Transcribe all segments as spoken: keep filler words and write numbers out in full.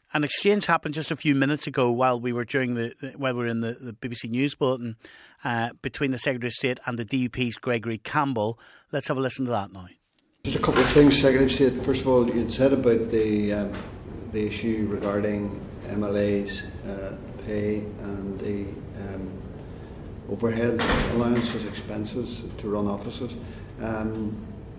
an exchange happened just a few minutes ago while we were during the while we were in the, the B B C News Bulletin uh, between the Secretary of State and the D U P's Gregory Campbell. Let's have a listen to that now. Just a couple of things, Secretary of State. First of all, you'd said about the um, the issue regarding M L A's uh, pay and the um, overhead allowances, expenses to run offices. Um,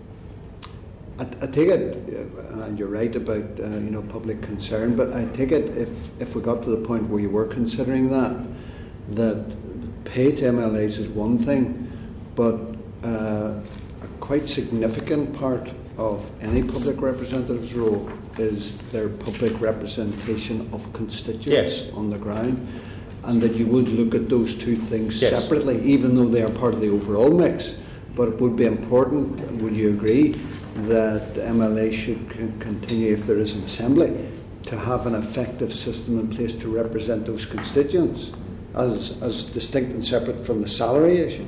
I, I take it, uh, and you're right about uh, you know public concern, but I take it if if we got to the point where you were considering that, that pay to M L As is one thing, but uh, a quite significant part of any public representative's role is their public representation of constituents yes. on the ground, and that you would look at those two things yes. separately, even though they are part of the overall mix. But it would be important, would you agree, that the M L A should c- continue, if there is an assembly, to have an effective system in place to represent those constituents, as as distinct and separate from the salary issue?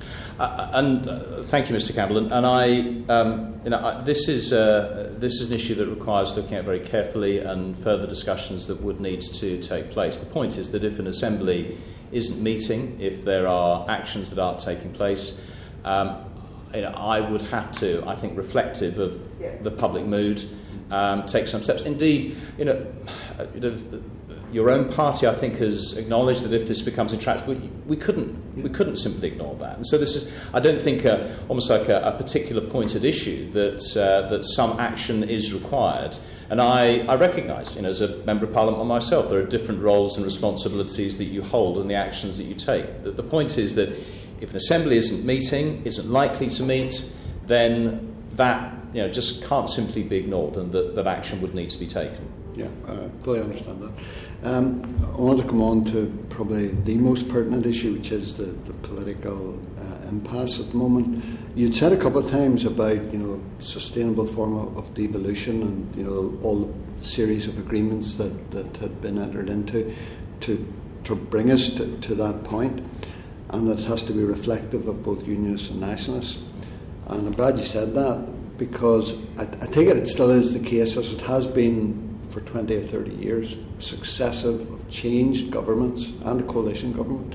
Uh, and uh, thank you, Mister Campbell. And, and I, um, you know, I, this is uh, this is an issue that requires looking at very carefully and further discussions that would need to take place. The point is that if an assembly isn't meeting, if there are actions that aren't taking place, um, you know, I would have to, I think, reflective of the public mood, um, take some steps. Indeed, you know, you know, your own party, I think, has acknowledged that if this becomes intractable, we, we couldn't we couldn't simply ignore that. And so this is, I don't think, a, almost like a, a particular pointed issue that uh, that some action is required. And I, I recognise, you know, as a member of Parliament myself, there are different roles and responsibilities that you hold and the actions that you take. The, the point is that if an assembly isn't meeting, isn't likely to meet, then that, you know, just can't simply be ignored, and that, that action would need to be taken. Yeah, I fully understand that. Um, I want to come on to probably the most pertinent issue, which is the, the political uh, impasse at the moment. You'd said a couple of times about, you know, sustainable form of, of devolution and, you know, all the series of agreements that, that had been entered into to to bring us to, to that point, and that it has to be reflective of both unionists and nationalists. And I'm glad you said that, because I, I take it it still is the case, as it has been for twenty or thirty years, successive of changed governments and a coalition government,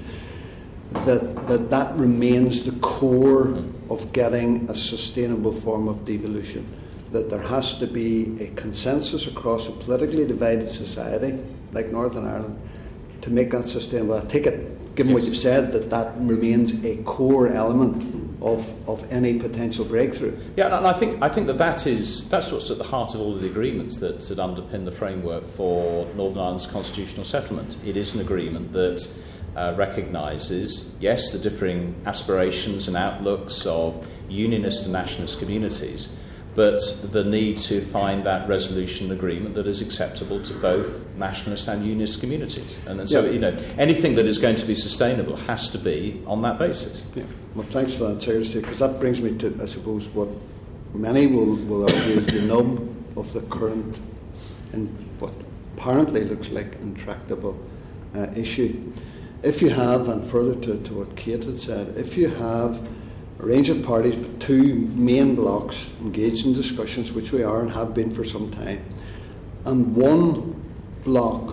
that that, that remains the core of getting a sustainable form of devolution, that there has to be a consensus across a politically divided society like Northern Ireland to make that sustainable. I take it, given yes. what you've said, that that remains a core element of of any potential breakthrough. Yeah, and I think I think that that is that's what's at the heart of all of the agreements that, that underpin the framework for Northern Ireland's constitutional settlement. It is an agreement that uh, recognises, yes, the differing aspirations and outlooks of unionist and nationalist communities, but the need to find that resolution agreement that is acceptable to both nationalist and unionist communities. And, and so, yeah. you know, anything that is going to be sustainable has to be on that basis. Yeah. Well, thanks for that, seriously, because that brings me to, I suppose, what many will, will argue is the nub of the current and what apparently looks like intractable uh, issue. If you have, and further to, to what Kate had said, if you have a range of parties, but two main blocks engaged in discussions, which we are and have been for some time, and one bloc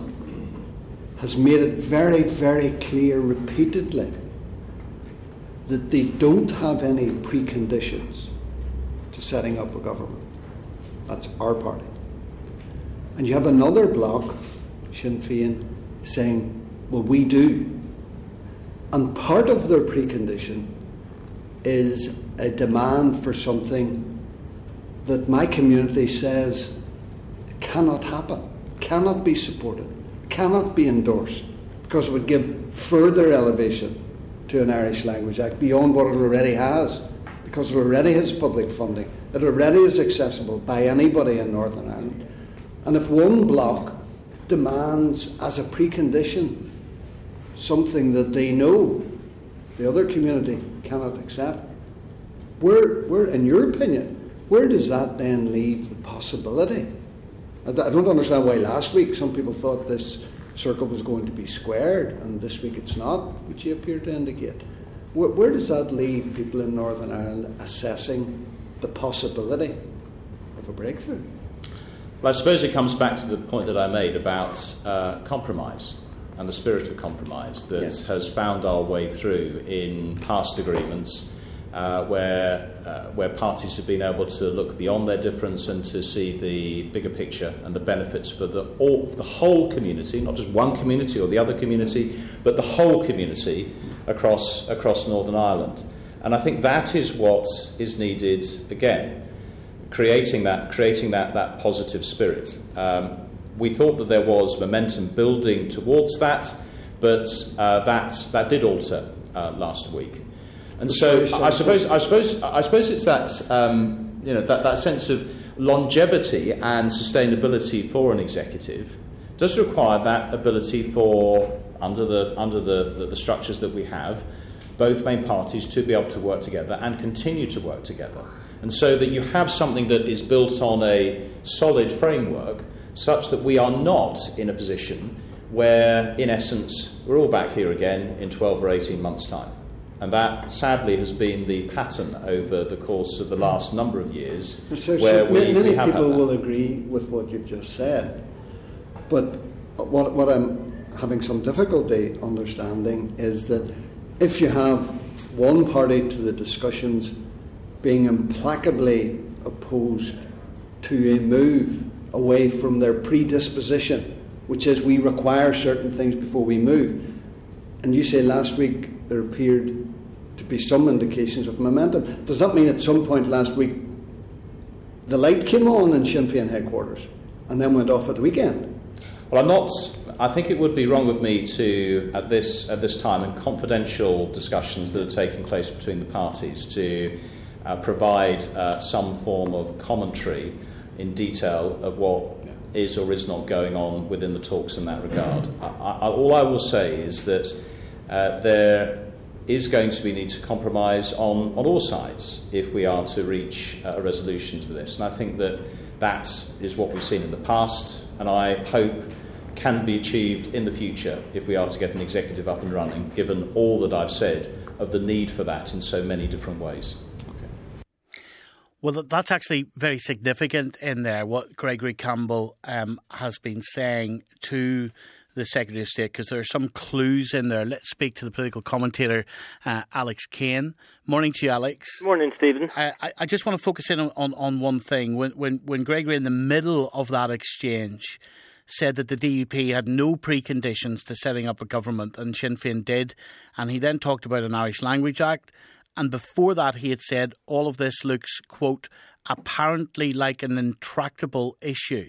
has made it very, very clear repeatedly that they don't have any preconditions to setting up a government. That's our party. And you have another bloc, Sinn Féin, saying, well, we do. And part of their precondition is a demand for something that my community says cannot happen, cannot be supported, cannot be endorsed, because it would give further elevation to an Irish Language Act beyond what it already has, because it already has public funding, it already is accessible by anybody in Northern Ireland. And if one bloc demands as a precondition something that they know the other community cannot accept, where, where, in your opinion, where does that then leave the possibility? I don't understand why last week some people thought this circle was going to be squared, and this week it's not, which you appear to indicate. Where, where does that leave people in Northern Ireland assessing the possibility of a breakthrough? Well, I suppose it comes back to the point that I made about uh, compromise and the spirit of compromise that yes. has found our way through in past agreements uh, where uh, where parties have been able to look beyond their difference and to see the bigger picture and the benefits for the all, the whole community, not just one community or the other community, but the whole community across across Northern Ireland. And I think that is what is needed again, creating that creating that, that positive spirit. Um, We thought that there was momentum building towards that, but uh, that that did alter uh, last week, and so I suppose I suppose I suppose it's that um, you know that, that sense of longevity and sustainability for an executive does require that ability for under the under the, the, the structures that we have, both main parties to be able to work together and continue to work together, and so that you have something that is built on a solid framework, such that we are not in a position where, in essence, we're all back here again in twelve or eighteen months' time. And that, sadly, has been the pattern over the course of the last number of years, so, where so we, many we have people had that. will agree with what you've just said. But what, what I'm having some difficulty understanding is that if you have one party to the discussions being implacably opposed to a move away from their predisposition, which is we require certain things before we move. And you say last week there appeared to be some indications of momentum. Does that mean at some point last week the light came on in Sinn Féin headquarters and then went off at the weekend? Well, I'm not. I think it would be wrong of me to, at this at this time, in confidential discussions that are taking place between the parties, to uh, provide uh, some form of commentary in detail of what is or is not going on within the talks in that regard. I, I, all I will say is that uh, there is going to be need to compromise on, on all sides if we are to reach uh, a resolution to this. And I think that that is what we've seen in the past, and I hope can be achieved in the future if we are to get an executive up and running, given all that I've said of the need for that in so many different ways. Well, that's actually very significant in there, what Gregory Campbell um, has been saying to the Secretary of State, because there are some clues in there. Let's speak to the political commentator, uh, Alex Kane. Morning to you, Alex. Morning, Stephen. Uh, I, I just want to focus in on, on, on one thing. When, when, when Gregory, in the middle of that exchange, said that the D U P had no preconditions to setting up a government, and Sinn Féin did, and he then talked about an Irish Language Act. And before that, he had said, all of this looks, quote, apparently like an intractable issue.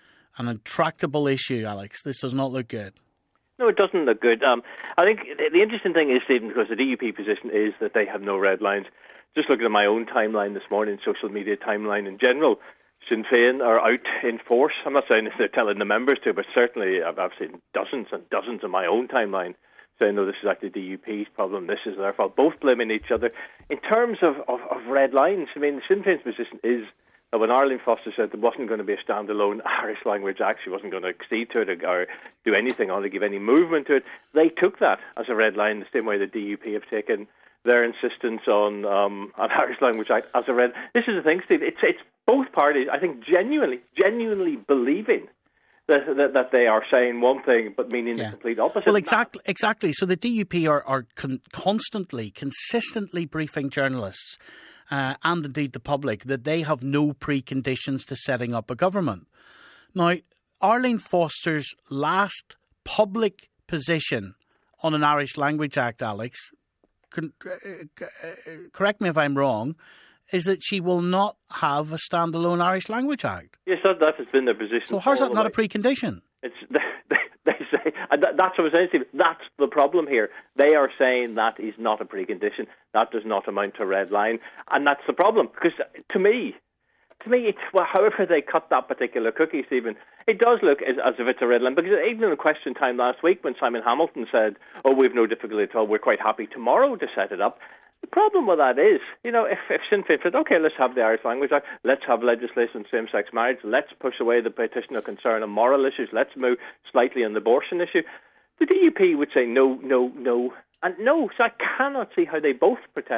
An intractable issue, Alex. This does not look good. No, it doesn't look good. Um, I think the interesting thing is, Stephen, because the D U P position is that they have no red lines. Just looking at my own timeline this morning, social media timeline in general, Sinn Féin are out in force. I'm not saying if they're telling the members to, but certainly I've, I've seen dozens and dozens on my own timeline saying, no, this is actually D U P's problem, this is their fault, both blaming each other. In terms of, of, of red lines, I mean, Sinn Féin's position is that when Arlene Foster said there wasn't going to be a standalone Irish Language Act, she wasn't going to accede to it or do anything or to give any movement to it, they took that as a red line, the same way the D U P have taken their insistence on um, an Irish Language Act as a red. This is the thing, Steve, it's, it's both parties, I think, genuinely, genuinely believing That, that, that they are saying one thing but meaning yeah. the complete opposite. Well, exactly. Exactly. So the D U P are, are con- constantly, consistently briefing journalists uh, and indeed the public that they have no preconditions to setting up a government. Now, Arlene Foster's last public position on an Irish Language Act, Alex, con- uh, uh, correct me if I'm wrong, is that she will not have a standalone Irish Language Act. Yes, that, that has been their position. So how's that not a precondition? It's they, they say, and that, that's what I was saying, Steve, that's the problem here. They are saying that is not a precondition. That does not amount to a red line. And that's the problem. Because to me, to me, it's, well, however they cut that particular cookie, Stephen, it does look as, as if it's a red line. Because even in the question time last week when Simon Hamilton said, oh, we've no difficulty at all, we're quite happy tomorrow to set it up, the problem with that is, you know, if, if Sinn Féin said, OK, let's have the Irish Language Act, let's have legislation on same-sex marriage, let's push away the petition of concern on moral issues, let's move slightly on the abortion issue, the D U P would say no, no, no, and no. So I cannot see how they both pretend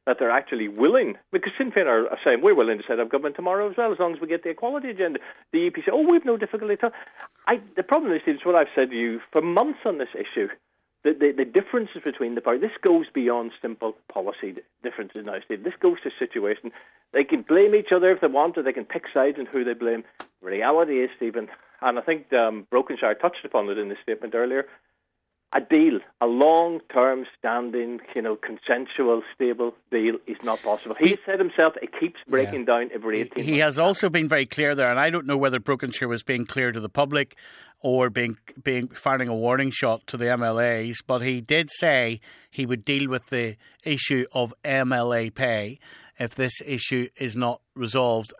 that they're actually willing, because Sinn Féin are saying we're willing to set up government tomorrow as well, as long as we get the equality agenda. The U P say, oh, we've no difficulty at all. I, the problem is, it's what I've said to you for months on this issue. The, the, the differences between the parties, this goes beyond simple policy differences now, Steve. This goes to a situation. They can blame each other if they want, or they can pick sides in who they blame. The reality is, Stephen, and I think um, Brokenshire touched upon it in his statement earlier, a deal, a long-term, standing, you know, consensual, stable deal is not possible. He, he said himself it keeps breaking yeah. down every eighteen months. He has also been very clear there, and I don't know whether Brokenshire was being clear to the public or being being firing a warning shot to the M L As, but he did say he would deal with the issue of M L A pay if this issue is not resolved.